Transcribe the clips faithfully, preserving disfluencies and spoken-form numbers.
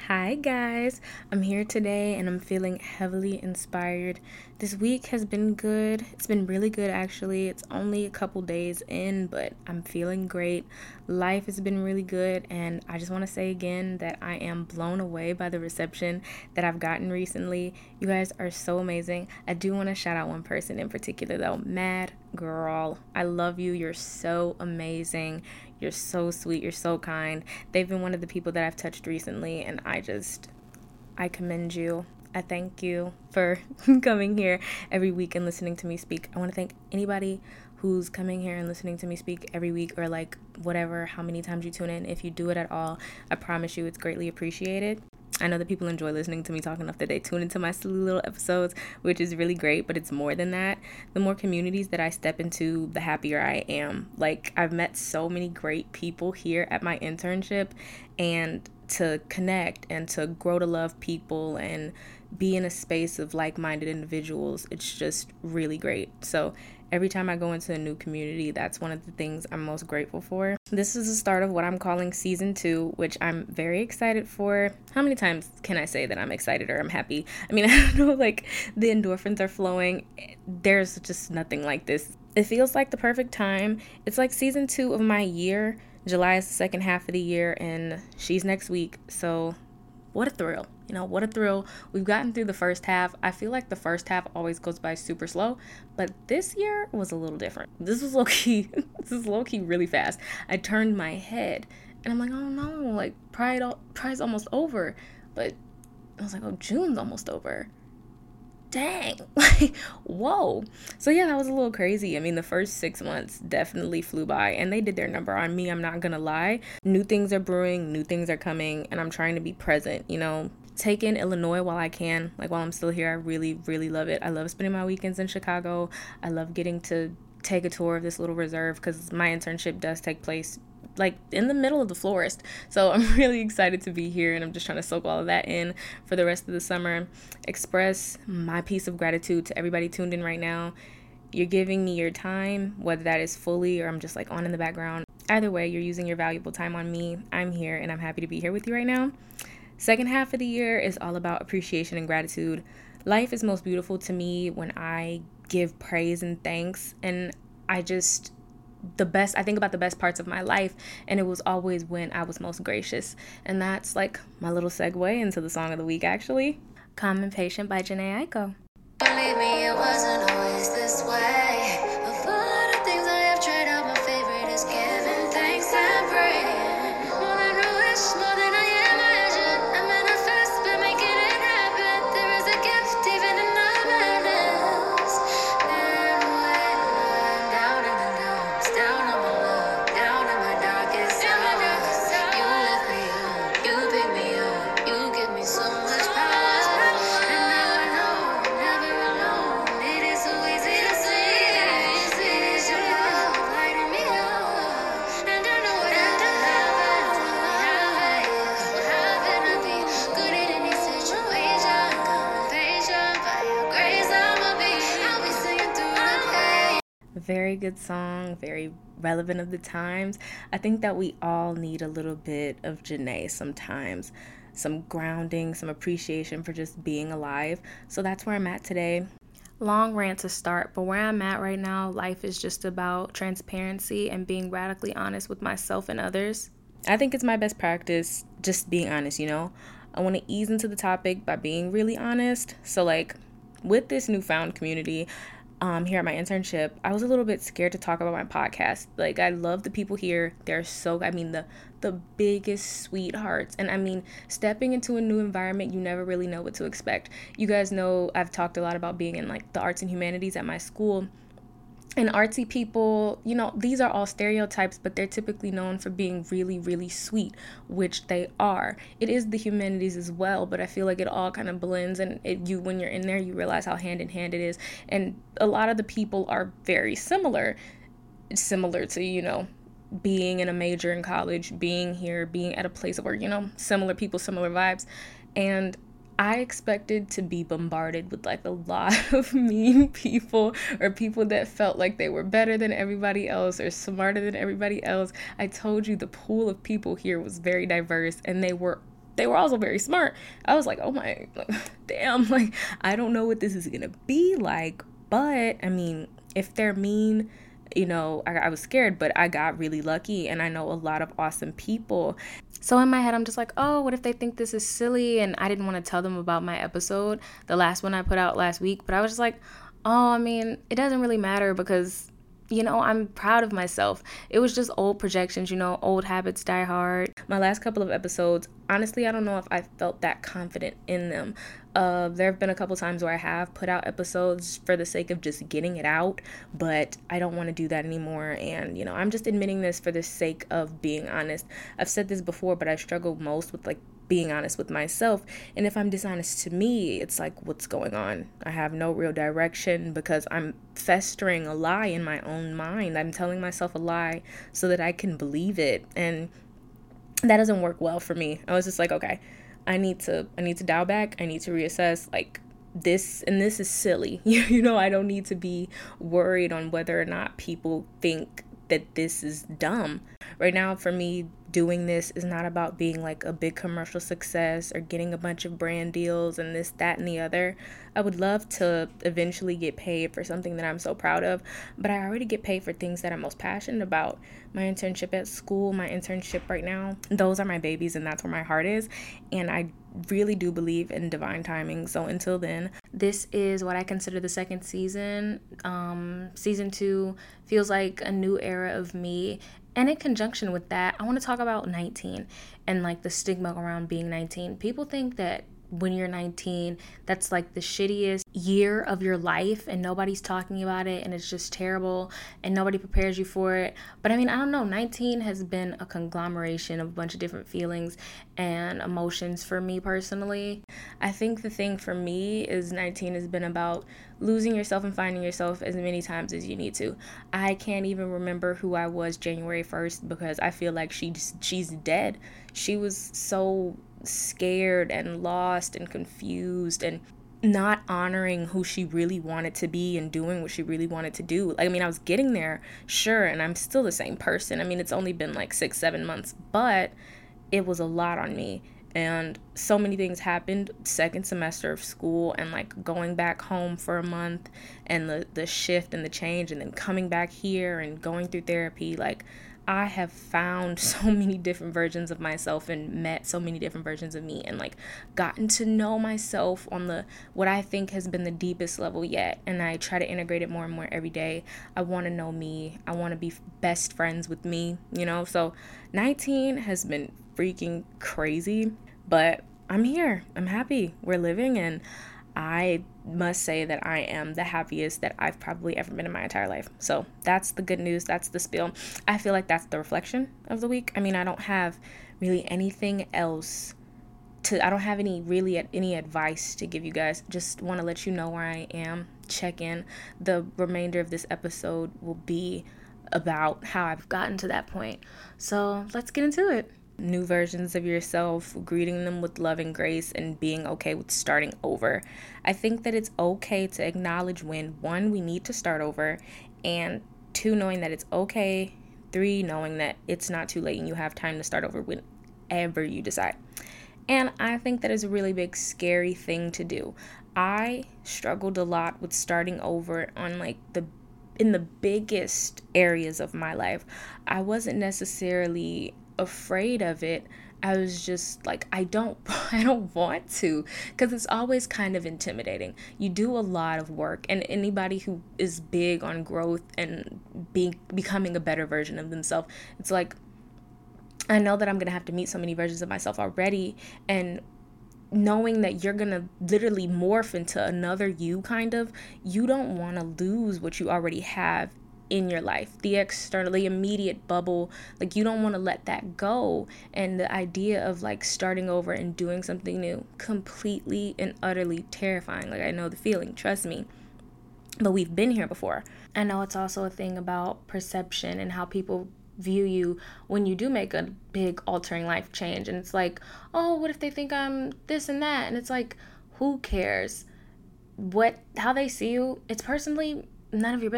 Hi guys, I'm here today and I'm feeling heavily inspired. This week has been good. It's been really good actually. It's only a couple days in, but I'm feeling great. Life has been really good, and I just want to say again that I am blown away by the reception that I've gotten recently. You guys are so amazing. I do want to shout out one person in particular though. Mad Girl, I love you. You're so amazing. You're so sweet. You're so kind. They've been one of the people that I've touched recently, and I just, I commend you. I thank you for coming here every week and listening to me speak. I want to thank anybody who's coming here and listening to me speak every week, or like whatever, how many times you tune in. If you do it at all, I promise you it's greatly appreciated. I know that people enjoy listening to me talk enough that they tune into my silly little episodes, which is really great, but it's more than that. The more communities that I step into, the happier I am. Like, I've met so many great people here at my internship, and to connect and to grow to love people and be in a space of like-minded individuals, it's just really great. So every time I go into a new community, that's one of the things I'm most grateful for. This is the start of what I'm calling season two, which I'm very excited for. How many times can I say that I'm excited or I'm happy? I mean, I don't know, like, the endorphins are flowing. There's just nothing like this. It feels like the perfect time. It's like season two of my year. July is the second half of the year, and she's next week. So what a thrill. You know, what a thrill. We've gotten through the first half. I feel like the first half always goes by super slow, but this year was a little different. This was low-key, this is low-key really fast. I turned my head, and I'm like, oh no, like, Pride, Pride's almost over. But I was like, oh, June's almost over. Dang, like, whoa. So yeah, that was a little crazy. I mean, the first six months definitely flew by, and they did their number on me. I'm not gonna lie. New things are brewing, new things are coming, and I'm trying to be present, you know, take in Illinois while I can. Like, while I'm still here, I really, really love it. I love spending my weekends in Chicago. I love getting to take a tour of this little reserve, because my internship does take place like in the middle of the florist. So I'm really excited to be here, and I'm just trying to soak all of that in for the rest of the summer. Express my piece of gratitude to everybody tuned in right now. You're giving me your time, whether that is fully or I'm just like on in the background. Either way, you're using your valuable time on me. I'm here, and I'm happy to be here with you right now. Second half of the year is all about appreciation and gratitude. Life is most beautiful to me when I give praise and thanks, and I just the best I think about the best parts of my life, and it was always when I was most gracious. And that's like my little segue into the song of the week, actually. Calm and Patient by Jhené Aiko. Believe me, it wasn't always this way. Of all the things I have tried out, my favorite is giving thanks and praying. More than a wish, more than I imagine. I manifest by making it happen. There is a gift even in the madness. And when I'm down in the dumps, down on my luck, down in my darkest hours, you lift me up, you pick me up, you give me so much power. And now I know I'm never alone. It is so easy to see. It is your love lighting me up. And I know that I have it, I have it. I'm having to be good at any situation. Calm and patient, by your grace I'ma be. I'll be singing through the day. Very good song, very relevant of the times. I think that we all need a little bit of Jhené sometimes. Some grounding, some appreciation for just being alive. So that's where I'm at today. Long rant to start, but where I'm at right now, life is just about transparency and being radically honest with myself and others. I think it's my best practice, just being honest, you know? I want to ease into the topic by being really honest. So, like, with this newfound community, Um, here at my internship, I was a little bit scared to talk about my podcast. Like, I love the people here. They're so, I mean, the the biggest sweethearts. And I mean, stepping into a new environment, you never really know what to expect. You guys know I've talked a lot about being in like the arts and humanities at my school. And artsy people, you know, these are all stereotypes, but they're typically known for being really, really sweet, which they are. It is the humanities as well, but I feel like it all kind of blends, and it, you, when you're in there, you realize how hand in hand it is. And a lot of the people are very similar, similar to, you know, being in a major in college, being here, being at a place of work, you know, similar people, similar vibes. And I expected to be bombarded with like a lot of mean people, or people that felt like they were better than everybody else or smarter than everybody else. I told you the pool of people here was very diverse, and they were they were also very smart. I was like, oh my, like, damn, like, I don't know what this is going to be like. But, I mean, if they're mean, you know, I, I was scared, but I got really lucky, and I know a lot of awesome people. So in my head, I'm just like, oh, what if they think this is silly? And I didn't want to tell them about my episode, the last one I put out last week. But I was just like, oh, I mean, it doesn't really matter because, you know, I'm proud of myself. It was just old projections, you know, old habits die hard. My last couple of episodes, honestly, I don't know if I felt that confident in them. Uh, there have been a couple times where I have put out episodes for the sake of just getting it out, but I don't want to do that anymore. And, you know, I'm just admitting this for the sake of being honest. I've said this before, but I struggle most with, like, being honest with myself. And if I'm dishonest to me, it's like, what's going on? I have no real direction because I'm festering a lie in my own mind. I'm telling myself a lie so that I can believe it. And that doesn't work well for me. I was just like, okay, I need to, I need to dial back. I need to reassess, like, this, and this is silly. You know, I don't need to be worried on whether or not people think that this is dumb. Right now, for me, doing this is not about being like a big commercial success or getting a bunch of brand deals and this, that, and the other. I would love to eventually get paid for something that I'm so proud of, but I already get paid for things that I'm most passionate about. My internship at school, my internship right now, those are my babies, and that's where my heart is. And I really do believe in divine timing. So until then, this is what I consider the second season. Um, season two feels like a new era of me. And in conjunction with that, I want to talk about nineteen and like the stigma around being nineteen. People think that when you're nineteen, that's like the shittiest year of your life and nobody's talking about it and it's just terrible and nobody prepares you for it. But I mean, I don't know, nineteen has been a conglomeration of a bunch of different feelings and emotions for me personally. I think the thing for me is nineteen has been about losing yourself and finding yourself as many times as you need to. I can't even remember who I was January first because I feel like she's she's dead. She was so scared and lost and confused and not honoring who she really wanted to be and doing what she really wanted to do. Like, I mean, I was getting there, sure, and I'm still the same person. I mean, it's only been like six, seven months, but it was a lot on me. And so many things happened second semester of school and like going back home for a month and the, the shift and the change and then coming back here and going through therapy. Like, I have found so many different versions of myself and met so many different versions of me and like gotten to know myself on the what I think has been the deepest level yet. And I try to integrate it more and more every day. I want to know me. I want to be best friends with me, you know? So nineteen has been freaking crazy, but I'm here. I'm happy. We're living, and I must say that I am the happiest that I've probably ever been in my entire life. So that's the good news. That's the spiel. I feel like that's the reflection of the week. I mean, I don't have really anything else to, I don't have any really any advice to give you guys. Just want to let you know where I am. Check in. The remainder of this episode will be about how I've gotten to that point. So let's get into it. New versions of yourself, greeting them with love and grace, and being okay with starting over. I think that it's okay to acknowledge when, one, we need to start over, and two, knowing that it's okay, three, knowing that it's not too late and you have time to start over whenever you decide. And I think that is a really big, scary thing to do. I struggled a lot with starting over on like the in the biggest areas of my life. I wasn't necessarily afraid of it. I was just like, I don't I don't want to, because it's always kind of intimidating. You do a lot of work, and anybody who is big on growth and being becoming a better version of themselves, it's like, I know that I'm gonna have to meet so many versions of myself already, and knowing that you're gonna literally morph into another you, kind of, you don't want to lose what you already have in your life, the external, the immediate bubble. Like, you don't want to let that go. And the idea of like starting over and doing something new, completely and utterly terrifying. Like, I know the feeling, trust me, but we've been here before. I know it's also a thing about perception and how people view you when you do make a big altering life change. And it's like, oh, what if they think I'm this and that? And it's like, who cares what how they see you? It's personally none of your business.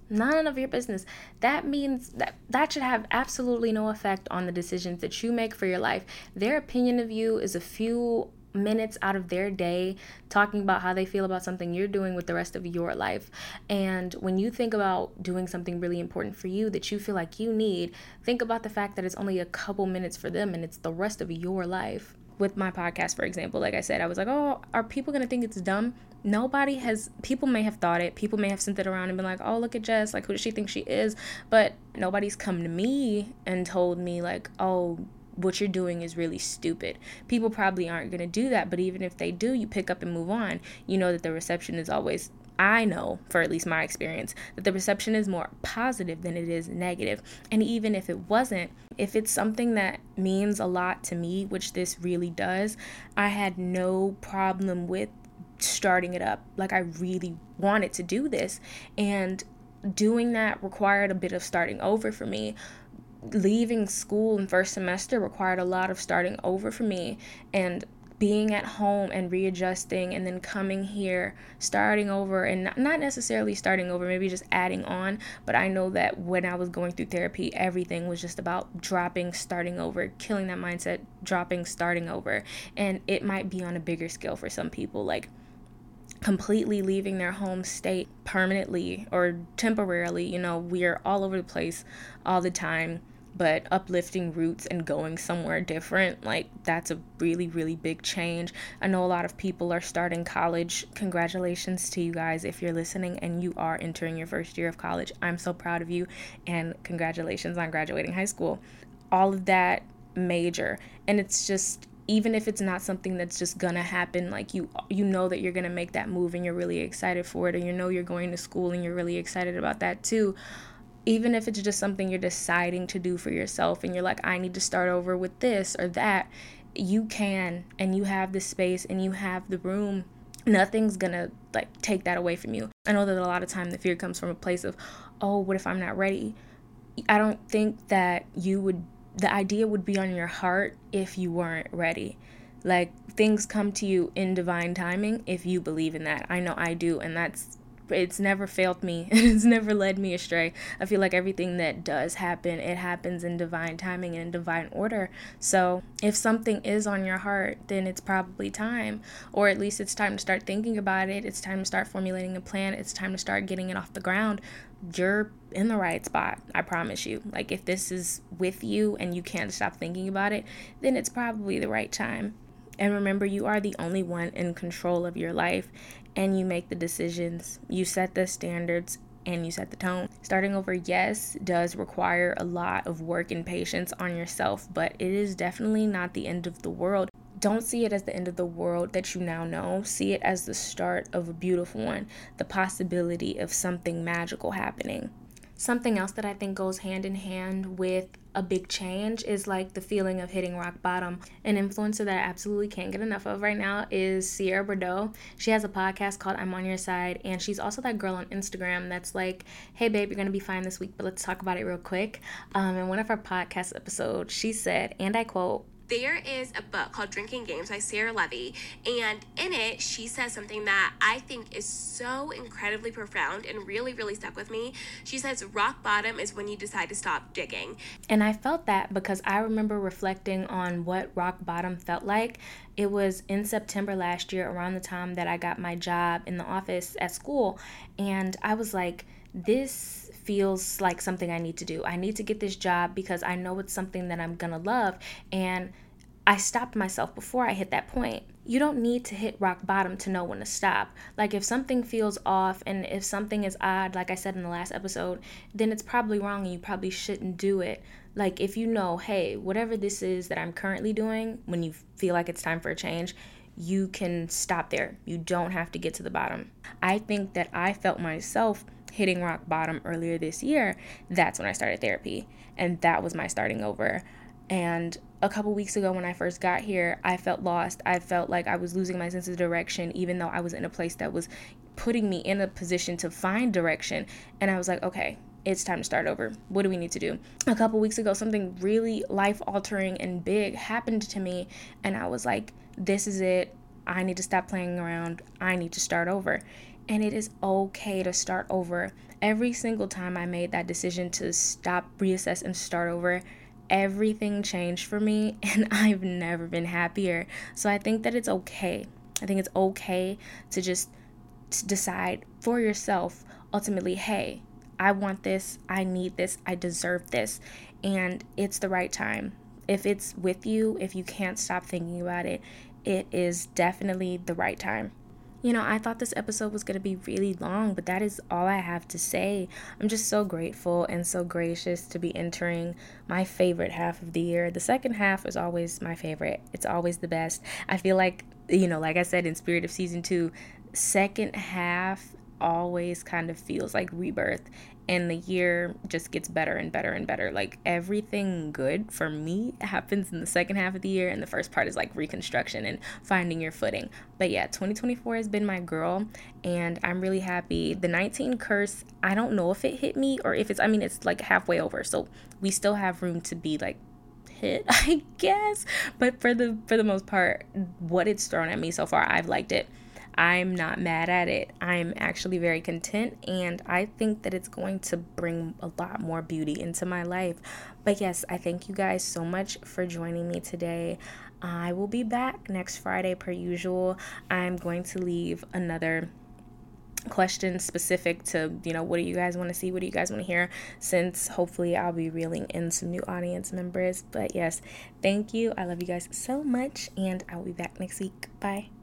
None of your business. That means that that should have absolutely no effect on the decisions that you make for your life. Their opinion of you is a few minutes out of their day talking about how they feel about something you're doing with the rest of your life. And when you think about doing something really important for you that you feel like you need, think about the fact that it's only a couple minutes for them and it's the rest of your life. With my podcast, for example, like I said, I was like, oh, are people going to think it's dumb? Nobody has, people may have thought it. People may have sent it around and been like, oh, look at Jess. Like, who does she think she is? But nobody's come to me and told me, like, oh, what you're doing is really stupid. People probably aren't going to do that. But even if they do, you pick up and move on. You know that the reception is always, I know, for at least my experience, that the reception is more positive than it is negative. And even if it wasn't, if it's something that means a lot to me, which this really does, I had no problem with starting it up. Like, I really wanted to do this, and doing that required a bit of starting over for me. Leaving school in first semester required a lot of starting over for me, and being at home and readjusting, and then coming here, starting over, and not necessarily starting over, maybe just adding on. But I know that when I was going through therapy, everything was just about dropping, starting over, killing that mindset, dropping, starting over. And it might be on a bigger scale for some people, like completely leaving their home state permanently or temporarily. You know, we're all over the place all the time, but uplifting roots and going somewhere different, like, that's a really, really big change. I know a lot of people are starting college. Congratulations to you guys if you're listening and you are entering your first year of college. I'm so proud of you, and congratulations on graduating high school. All of that major. And it's just, even if it's not something that's just gonna happen, like, you you know that you're gonna make that move and you're really excited for it, or you know you're going to school and you're really excited about that too. Even if it's just something you're deciding to do for yourself and you're like, I need to start over with this or that, you can, and you have the space and you have the room. Nothing's gonna, like, take that away from you. I know that a lot of time the fear comes from a place of, oh, what if I'm not ready? I don't think that you would, the idea would be on your heart if you weren't ready. Like, things come to you in divine timing if you believe in that. I know I do, and that's, it's never failed me. It's never led me astray. I feel like everything that does happen, it happens in divine timing and in divine order. So if something is on your heart, then it's probably time, or at least it's time to start thinking about it. It's time to start formulating a plan. It's time to start getting it off the ground. You're in the right spot, I promise you. Like, if this is with you and you can't stop thinking about it, then it's probably the right time. And remember, you are the only one in control of your life, and you make the decisions, you set the standards, and you set the tone. Starting over, yes, does require a lot of work and patience on yourself, but it is definitely not the end of the world. Don't see it as the end of the world that you now know. See it as the start of a beautiful one, the possibility of something magical happening. Something else that I think goes hand in hand with a big change is like the feeling of hitting rock bottom. An influencer that I absolutely can't get enough of right now is Sierra Bordeaux. She has a podcast called I'm On Your Side, and she's also that girl on Instagram that's like, hey babe, you're gonna be fine this week, but let's talk about it real quick. Um, in one of her podcast episodes, she said, and I quote, there is a book called Drinking Games by Sarah Levy, and in it, she says something that I think is so incredibly profound and really, really stuck with me. She says, rock bottom is when you decide to stop digging. And I felt that because I remember reflecting on what rock bottom felt like. It was in September last year, around the time that I got my job in the office at school, and I was like, this feels like something I need to do. I need to get this job because I know it's something that I'm gonna love. And I stopped myself before I hit that point. You don't need to hit rock bottom to know when to stop. Like, if something feels off and if something is odd, like I said in the last episode, then it's probably wrong and you probably shouldn't do it. Like, if you know, hey, whatever this is that I'm currently doing, when you feel like it's time for a change, you can stop there. You don't have to get to the bottom. I think that I felt myself hitting rock bottom earlier this year. That's when I started therapy, and that was my starting over. And a couple weeks ago when I first got here, I felt lost. I felt like I was losing my sense of direction, even though I was in a place that was putting me in a position to find direction. And I was like, okay, it's time to start over. What do we need to do? A couple weeks ago, something really life-altering and big happened to me, and I was like, this is it. I need to stop playing around. I need to start over. and it is okay to start over. Every single time I made that decision to stop, reassess, and start over, everything changed for me, and I've never been happier. So I think that it's okay. I think it's okay to just decide for yourself, ultimately, hey, I want this, I need this, I deserve this, and it's the right time. If it's with you, if you can't stop thinking about it, it is definitely the right time. You know, I thought this episode was going to be really long, but that is all I have to say. I'm just so grateful and so gracious to be entering my favorite half of the year. The second half is always my favorite. It's always the best. I feel like, you know, like I said in Spirit of Season two, second half always kind of feels like rebirth, and the year just gets better and better and better. Like, everything good for me happens in the second half of the year, and the first part is like reconstruction and finding your footing. But yeah, twenty twenty-four has been my girl, and I'm really happy. The nineteen curse, I don't know if it hit me or if it's, I mean, it's like halfway over, so we still have room to be like hit, I guess. But for the for the most part, what it's thrown at me so far, I've liked it. I'm not mad at it. I'm actually very content, and I think that it's going to bring a lot more beauty into my life. But yes, I thank you guys so much for joining me today. I will be back next Friday per usual. I'm going to leave another question specific to, you know, what do you guys want to see? What do you guys want to hear? Since hopefully I'll be reeling in some new audience members. But yes, thank you. I love you guys so much, and I will be back next week. Bye.